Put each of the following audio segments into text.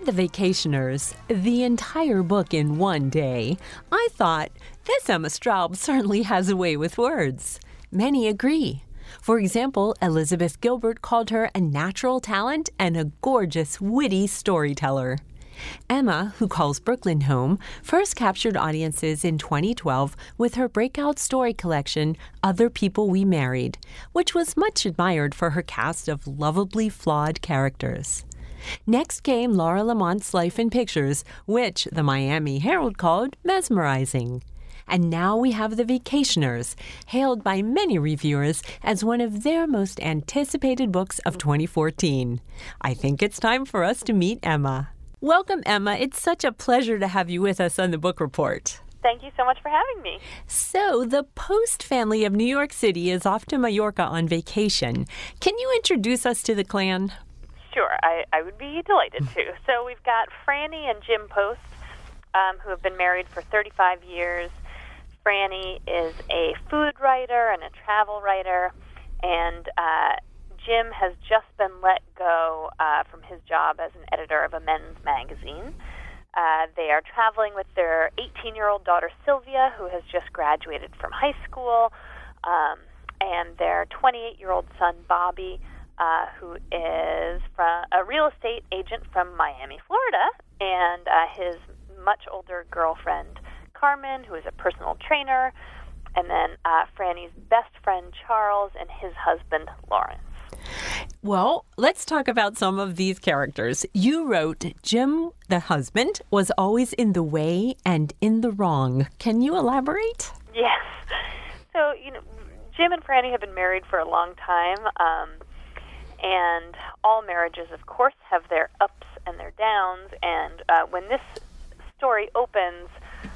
read The Vacationers, the entire book in one day, I thought, this Emma Straub certainly has a way with words. Many agree. For example, Elizabeth Gilbert called her a natural talent and a gorgeous, witty storyteller. Emma, who calls Brooklyn home, first captured audiences in 2012 with her breakout story collection, Other People We Married, which was much admired for her cast of lovably flawed characters. Next came Laura Lamont's Life in Pictures, which the Miami Herald called mesmerizing. And now we have The Vacationers, hailed by many reviewers as one of their most anticipated books of 2014. I think it's time for us to meet Emma. Welcome, Emma. It's such a pleasure to have you with us on the Book Report. Thank you so much for having me. So, the Post family of New York City is off to Mallorca on vacation. Can you introduce us to the clan? Sure, I would be delighted to. So we've got Franny and Jim Post, who have been married for 35 years. Franny is a food writer and a travel writer, and Jim has just been let go from his job as an editor of a men's magazine. They are traveling with their 18-year-old daughter, Sylvia, who has just graduated from high school, and their 28-year-old son, Bobby, who is a real estate agent from Miami, Florida, and his much older girlfriend, Carmen, who is a personal trainer, and then Franny's best friend, Charles, and his husband, Lawrence. Well, let's talk about some of these characters. You wrote, Jim, the husband, was always in the way and in the wrong. Can you elaborate? Yes. So, Jim and Franny have been married for a long time, and all marriages, of course, have their ups and their downs. And when this story opens,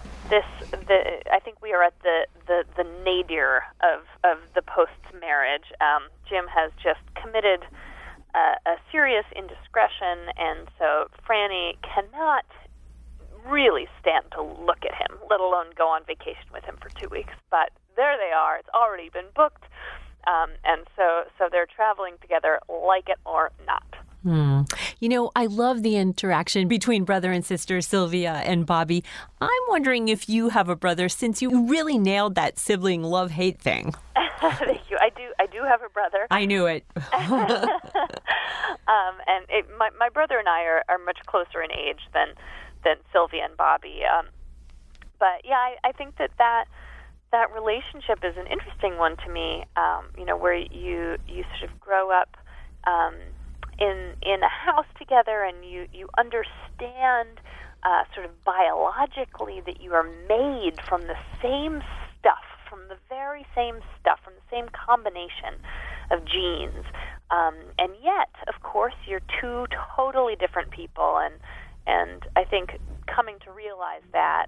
I think we are at the nadir of the Post's marriage. Jim has just committed a serious indiscretion, and so Franny cannot really stand to look at him, let alone go on vacation with him for 2 weeks. But there they are. It's already been booked. And so they're traveling together, like it or not. I love the interaction between brother and sister, Sylvia and Bobby. I'm wondering if you have a brother, since you really nailed that sibling love-hate thing. Thank you. I do have a brother. I knew it. And my brother and I are much closer in age than Sylvia and Bobby. But yeah, I think that relationship is an interesting one to me, where you sort of grow up in a house together, and you understand sort of biologically that you are made from the same stuff, from the very same stuff, from the same combination of genes. And yet, of course, you're two totally different people, and I think coming to realize that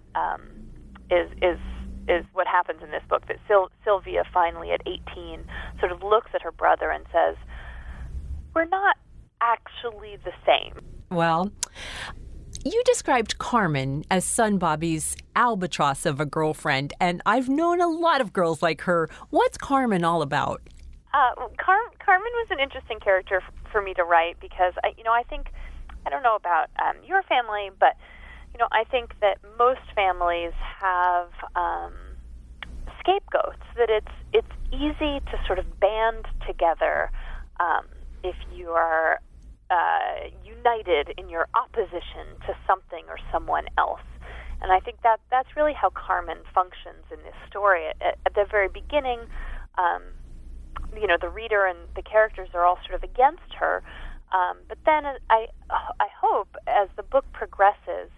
is what happens in this book, that Sylvia finally at 18 sort of looks at her brother and says, we're not actually the same. Well, you described Carmen as son Bobby's albatross of a girlfriend, and I've known a lot of girls like her. What's Carmen all about? Carmen was an interesting character for me to write because, I think, I don't know about your family, but I think that most families have scapegoats, that it's easy to sort of band together if you are united in your opposition to something or someone else. And I think that's really how Carmen functions in this story. At the very beginning, the reader and the characters are all sort of against her, but then I hope as the book progresses,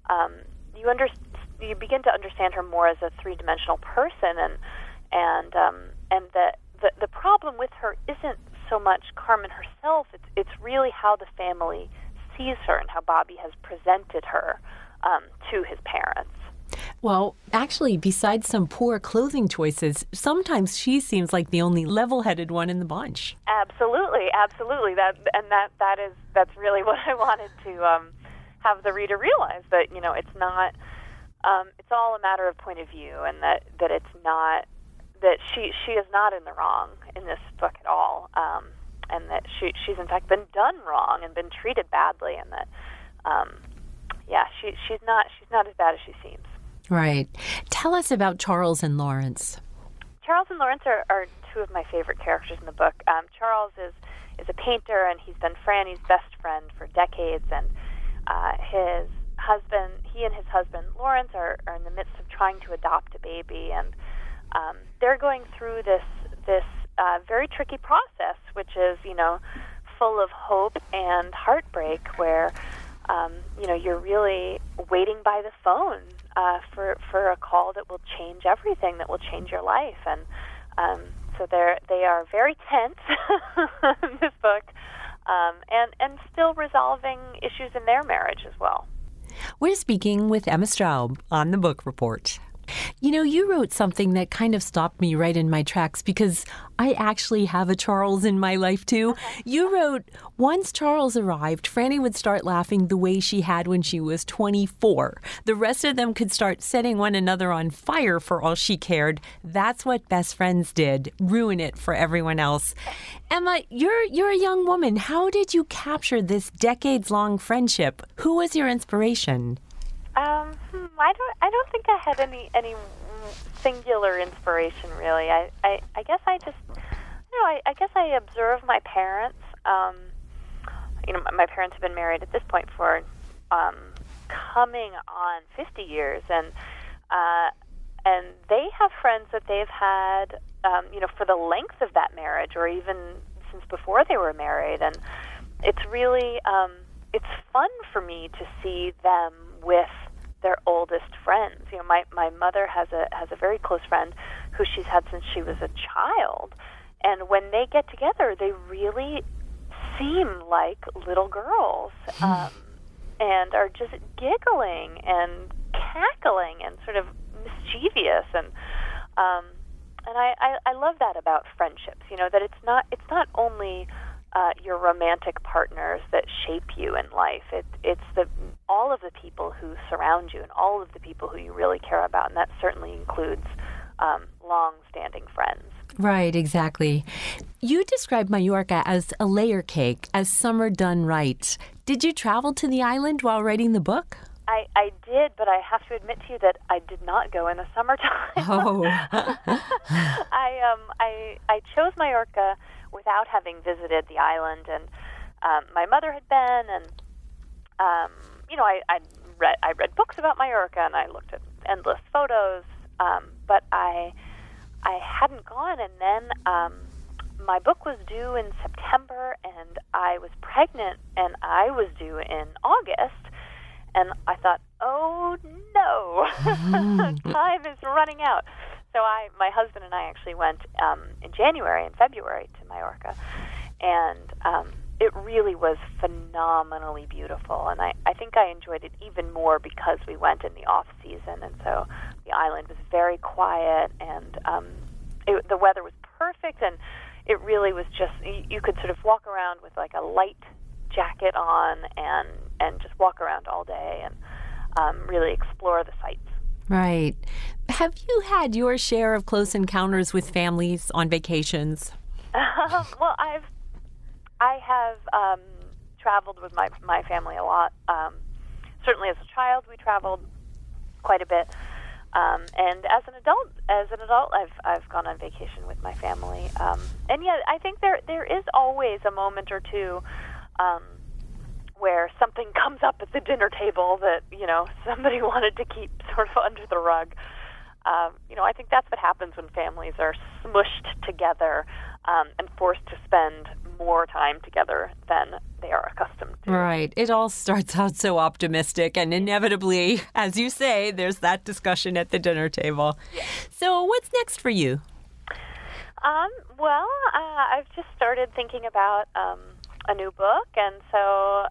you begin to understand her more as a three-dimensional person, and the problem with her isn't so much Carmen herself. It's really how the family sees her and how Bobby has presented her to his parents. Well, actually, besides some poor clothing choices, sometimes she seems like the only level-headed one in the bunch. Absolutely. That's really what I wanted to have the reader realize, that it's not. It's all a matter of point of view, and that it's not that she is not in the wrong in this book at all, and that she's in fact been done wrong and been treated badly, and that she's not as bad as she seems. Right. Tell us about Charles and Lawrence. Charles and Lawrence are two of my favorite characters in the book. Charles is a painter, and he's been Franny's best friend for decades, and he and his husband Lawrence are in the midst of trying to adopt a baby, and they're going through this very tricky process, which is, full of hope and heartbreak, where you're really waiting by the phone for a call that will change everything, that will change your life, and so they are very tense in this book, and still resolving issues in their marriage as well. We're speaking with Emma Straub on the Book Report. You wrote something that kind of stopped me right in my tracks because I actually have a Charles in my life, too. Okay. You wrote, once Charles arrived, Franny would start laughing the way she had when she was 24. The rest of them could start setting one another on fire for all she cared. That's what best friends did, ruin it for everyone else. Emma, you're a young woman. How did you capture this decades-long friendship? Who was your inspiration? I don't think I had any singular inspiration, really. I guess I just, I guess I observe my parents. My parents have been married at this point for coming on 50 years, and they have friends that they've had, for the length of that marriage, or even since before they were married, and it's really it's fun for me to see them with their oldest friends. My mother has a very close friend who she's had since she was a child, and when they get together, they really seem like little girls, and are just giggling and cackling and sort of mischievous, and I love that about friendships. That it's not only your romantic partners that shape you in life. It's all of the people who surround you and all of the people who you really care about, and that certainly includes long-standing friends. Right, exactly. You described Mallorca as a layer cake, as summer done right. Did you travel to the island while writing the book? I did, but I have to admit to you that I did not go in the summertime. Oh. I chose Mallorca without having visited the island, and my mother had been, and I read books about Mallorca, and I looked at endless photos, but I hadn't gone. And then my book was due in September, and I was pregnant, and I was due in August, and I thought, oh no, time is running out. So my husband and I actually went in January and February to Mallorca, and it really was phenomenally beautiful. And I think I enjoyed it even more because we went in the off season, and so the island was very quiet, and the weather was perfect, and it really was just, you could sort of walk around with like a light jacket on and just walk around all day and really explore the sights. Right. Have you had your share of close encounters with families on vacations? Well, I have traveled with my family a lot. Certainly, as a child, we traveled quite a bit, and as an adult, I've gone on vacation with my family. And yeah, I think there is always a moment or two where something comes up at the dinner table that somebody wanted to keep sort of under the rug. I think that's what happens when families are smushed together and forced to spend more time together than they are accustomed to. Right. It all starts out so optimistic, and inevitably, as you say, there's that discussion at the dinner table. Yeah. So what's next for you? I've just started thinking about a new book, and so,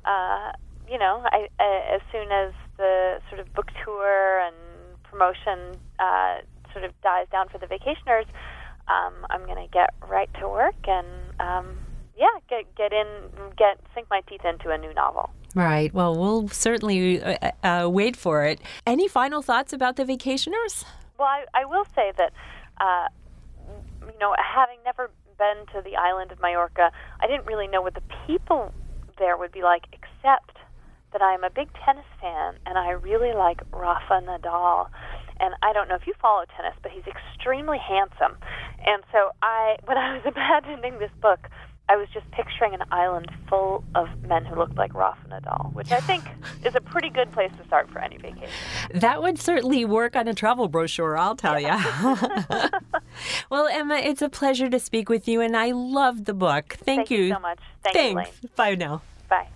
as soon as the sort of book tour and promotion sort of dies down for the vacationers, I'm going to get right to work and, sink my teeth into a new novel. Right. Well, we'll certainly wait for it. Any final thoughts about the vacationers? Well, I will say that, having never been to the island of Mallorca, I didn't really know what the people there would be like, except that I'm a big tennis fan, and I really like Rafa Nadal. And I don't know if you follow tennis, but he's extremely handsome. And so when I was imagining this book, I was just picturing an island full of men who looked like Rafa Nadal, which I think is a pretty good place to start for any vacation. That would certainly work on a travel brochure, I'll tell you. Well, Emma, it's a pleasure to speak with you, and I loved the book. Thank you so much. Thank you, Elaine. Thanks. Bye now. Bye.